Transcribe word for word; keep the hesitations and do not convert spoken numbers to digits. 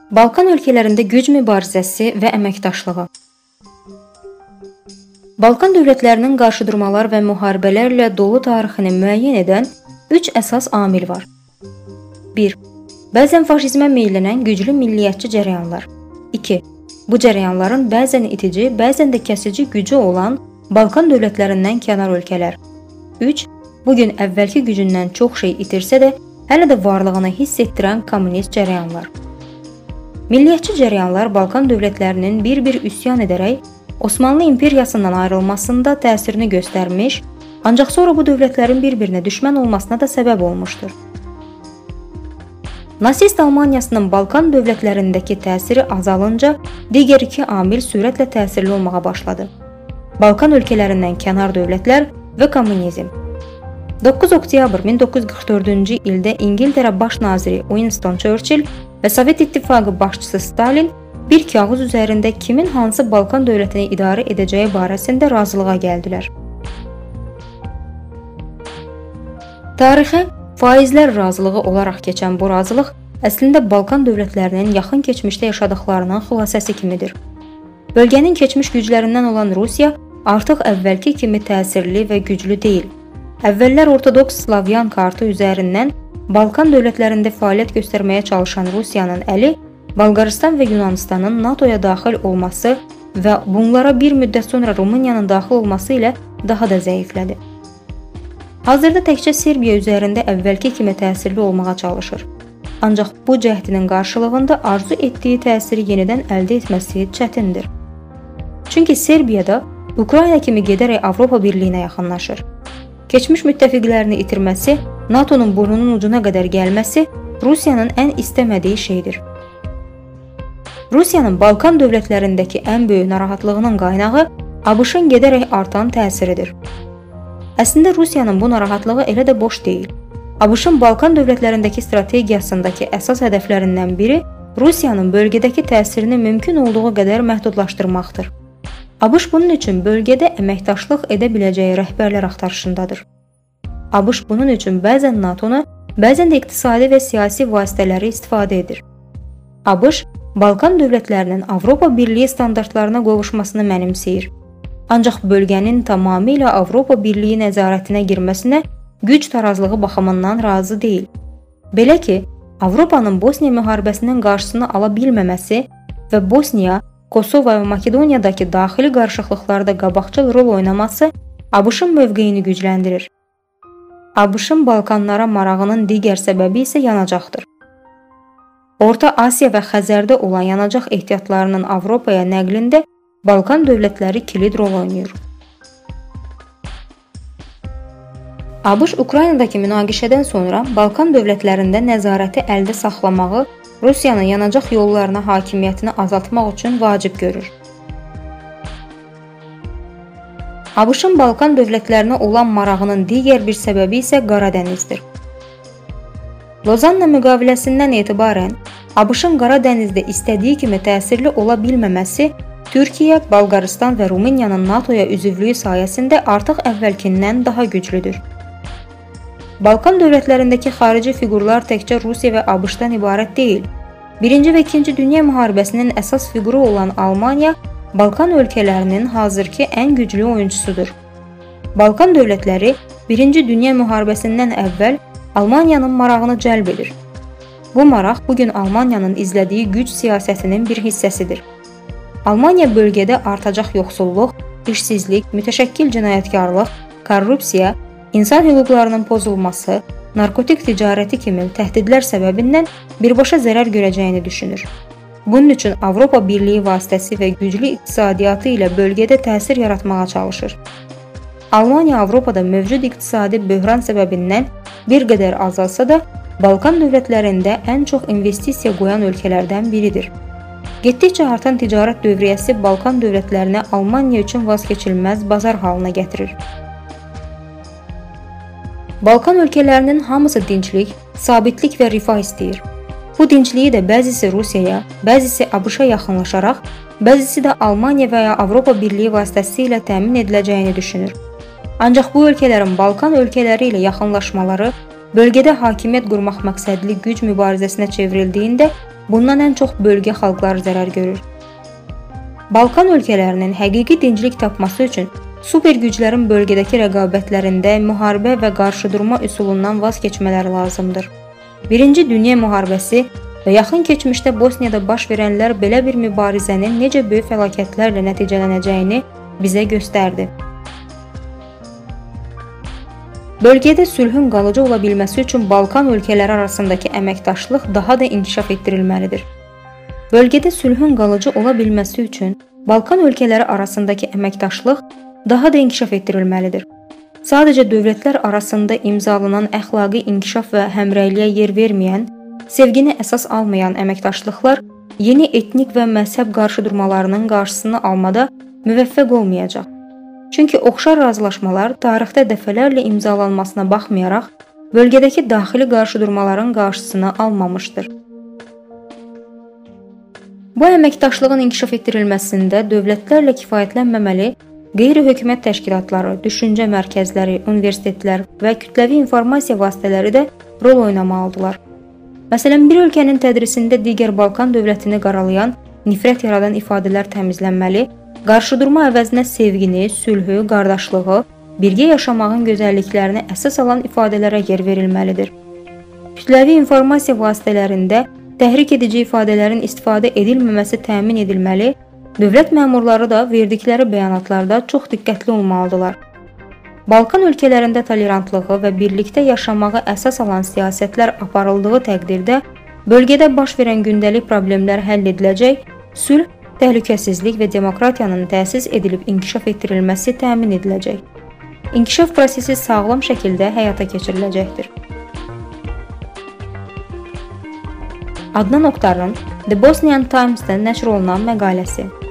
Balkan ölkələrində güc mübarizəsi və əməkdaşlığı. Balkan dövlətlərinin qarşıdurmalar və müharibələrlə dolu tarixini müəyyən edən üç əsas amil var. bir. Bəzən faşizmə meyllənən güclü milliyyətçi cərəyanlar. iki. Bu cərəyanların bəzən itici, bəzən də kəsici gücü olan Balkan dövlətlərindən kənar ölkələr. üç. Bugün əvvəlki gücündən çox şey itirsə də, hələ də varlığını hiss etdirən kommunist cərəyanlar. Milliyyətçi cərəyanlar Balkan dövlətlərinin bir-bir üsyan edərək Osmanlı imperiyasından ayrılmasında təsirini göstərmiş, ancaq sonra bu dövlətlərin bir-birinə düşmən olmasına da səbəb olmuşdur. Nasist Almaniyasının Balkan dövlətlərindəki təsiri azalınca, digər iki amil sürətlə təsirli olmağa başladı. Balkan ölkələrindən kənar dövlətlər və kommunizm. doqquz oktyabr min doqquz yüz qırx dördüncü ildə İngiltərə baş naziri Winston Churchill və Sovet İttifaqı başçısı Stalin bir kağız üzərində kimin hansı Balkan dövlətini idarə edəcəyi barəsində razılığa gəldilər. Tarixə faizlər razılığı olaraq keçən bu razılıq əslində Balkan dövlətlərinin yaxın keçmişdə yaşadıqlarının xülasəsi kimidir. Bölgənin keçmiş güclərindən olan Rusiya artıq əvvəlki kimi təsirli və güclü deyil. Əvvəllər Ortodoks Slavyan kartı üzərindən Balkan dövlətlərində fəaliyyət göstərməyə çalışan Rusiyanın əli Bolqarıstan və Yunanistanın NATOya daxil olması və bunlara bir müddət sonra Rumıniyanın daxil olması ilə daha da zəiflədi. Hazırda təkcə Serbiya üzərində əvvəlki kimi təsirli olmağa çalışır. Ancaq bu cəhdinin qarşılığında arzu etdiyi təsiri yenidən əldə etməsi çətindir. Çünki Serbiyada Ukrayna kimi gedərək Avropa Birliyinə yaxınlaşır. Keçmiş müttəfiqlərini itirməsi, NATOnun burnunun ucuna qədər gəlməsi Rusiyanın ən istəmədiyi şeydir. Rusiyanın Balkan dövlətlərindəki ən böyük narahatlığının qaynağı ABŞ-ın gedərək artan təsiridir. Əslində Rusiyanın bu narahatlığı elə də boş deyil. ABŞ-ın Balkan dövlətlərindəki strategiyasındakı əsas hədəflərindən biri Rusiyanın bölgədəki təsirini mümkün olduğu qədər məhdudlaşdırmaqdır. ABŞ bunun üçün bölgədə əməkdaşlıq edə biləcəyi rəhbərlər axtarışındadır. ABŞ bunun üçün bəzən NATOnu, bəzən də iqtisadi və siyasi vasitələri istifadə edir. ABŞ Balkan dövlətlərinin Avropa Birliyi standartlarına qovuşmasını mənimsəyir. Ancaq bölgənin tamamilə Avropa Birliyi nəzarətinə girməsinə güc tarazlığı baxımından razı deyil. Belə ki, Avropanın Bosniya müharibəsinin qarşısını ala bilməməsi və Bosniya, Kosova və Makedoniyadakı daxili qarışıqlıqlarda qabaqcıl rol oynaması ABŞ-ın mövqeyini gücləndirir. ABŞ-ın Balkanlara marağının digər səbəbi isə yanacaqdır. Orta Asiya və Xəzərdə olan yanacaq ehtiyatlarının Avropaya nəqlində Balkan dövlətləri kilid rol oynayır. ABŞ Ukraynadakı münaqişədən sonra Balkan dövlətlərində nəzarəti əldə saxlamağı Rusiyanın yanacaq yollarına hakimiyyətini azaltmaq üçün vacib görür. ABŞ-ın Balkan dövlətlərinə olan marağının digər bir səbəbi isə Qara dənizdir. Lozanna müqaviləsindən etibarən ABŞ-ın Qara dənizdə istədiyi kimi təsirli ola bilməməsi Türkiyə, Bolqarıstan və Rumıniyanın NATOya üzvlüyü sayəsində artıq əvvəlkindən daha güclüdür. Balkan dövlətlərindəki xarici fiqurlar təkcə Rusiya və ABŞ-dan ibarət deyil. Birinci və İkinci Dünya müharibəsinin əsas fiquru olan Almaniya, Balkan ölkələrinin hazırki ən güclü oyunçusudur. Balkan dövlətləri Birinci Dünya müharibəsindən əvvəl Almaniyanın marağını cəlb edir. Bu maraq bugün Almaniyanın izlədiyi güc siyasətinin bir hissəsidir. Almaniya bölgədə artacaq yoxsulluq, işsizlik, mütəşəkkil cinayətkarlıq, korrupsiya, İnsan hüquqlarının pozulması, narkotik ticarəti kimi təhdidlər səbəbindən birbaşa zərər görəcəyini düşünür. Bunun üçün Avropa Birliyi vasitəsi və güclü iqtisadiyyatı ilə bölgədə təsir yaratmağa çalışır. Almaniya Avropada mövcud iqtisadi böhran səbəbindən bir qədər azalsa da, Balkan dövlətlərində ən çox investisiya qoyan ölkələrdən biridir. Getdikcə artan ticarət dövriyyəsi Balkan dövlətlərinə Almaniya üçün vazkeçilməz bazar halına gətirir. Balkan ölkələrinin hamısı dinclik, sabitlik və rifah istəyir. Bu dincliyi də bəzisi Rusiyaya, bəzisi ABŞ-a yaxınlaşaraq, bəzisi də Almaniya və ya Avropa Birliyi vasitəsilə təmin ediləcəyini düşünür. Ancaq bu ölkələrin Balkan ölkələri ilə yaxınlaşmaları bölgədə hakimiyyət qurmaq məqsədli güc mübarizəsinə çevrildiyində bundan ən çox bölgə xalqları zərər görür. Balkan ölkələrinin həqiqi dinclik tapması üçün super güclərin bölgədəki rəqabətlərində müharibə və qarşıdurma üsulundan vaz keçmələri lazımdır. Birinci Dünya müharibəsi və yaxın keçmişdə Bosniyada baş verənlər belə bir mübarizənin necə böyük fəlakətlərlə nəticələnəcəyini bizə göstərdi. Bölgədə sülhün qalıcı ola bilməsi üçün Balkan ölkələri arasındakı əməkdaşlıq daha da inkişaf etdirilməlidir. Bölgədə sülhün qalıcı ola bilməsi üçün Balkan ölkələri arasındakı əməkdaşlıq daha da inkişaf etdirilməlidir. Sadəcə dövlətlər arasında imzalanan əxlaqi inkişaf və həmrəyliyə yer verməyən, sevgini əsas almayan əməkdaşlıqlar yeni etnik və məzhəb qarşıdurmalarının qarşısını almada müvəffəq olmayacaq. Çünki oxşar razılaşmalar tarixdə dəfələrlə imzalanmasına baxmayaraq, bölgədəki daxili qarşıdurmaların qarşısını almamışdır. Bu əməkdaşlığın inkişaf etdirilməsində dövlətlərlə kifayətlənməməli, qeyri-hökumət təşkilatları, düşüncə mərkəzləri, universitetlər və kütləvi informasiya vasitələri də rol oynamalıdırlar. Məsələn, bir ölkənin tədrisində digər Balkan dövlətini qaralayan, nifrət yaradan ifadələr təmizlənməli, qarşıdurma əvəzinə sevgini, sülhü, qardaşlığı, birgə yaşamağın gözəlliklərini əsas alan ifadələrə yer verilməlidir. Kütləvi informasiya vasitələrində təhrik edici ifadələrin istifadə edilməməsi təmin edilməli, dövlət məmurları da verdikləri bəyanatlarda çox diqqətli olmalıdırlar. Balkan ölkələrində tolerantlığı və birlikdə yaşamağı əsas alan siyasətlər aparıldığı təqdirdə bölgədə baş verən gündəlik problemlər həll ediləcək, sülh, təhlükəsizlik və demokratiyanın təsis edilib inkişaf etdirilməsi təmin ediləcək. İnkişaf prosesi sağlam şəkildə həyata keçiriləcəkdir. Adnan Oktarın The Bosnian Times-da nəşr olunan məqaləsi.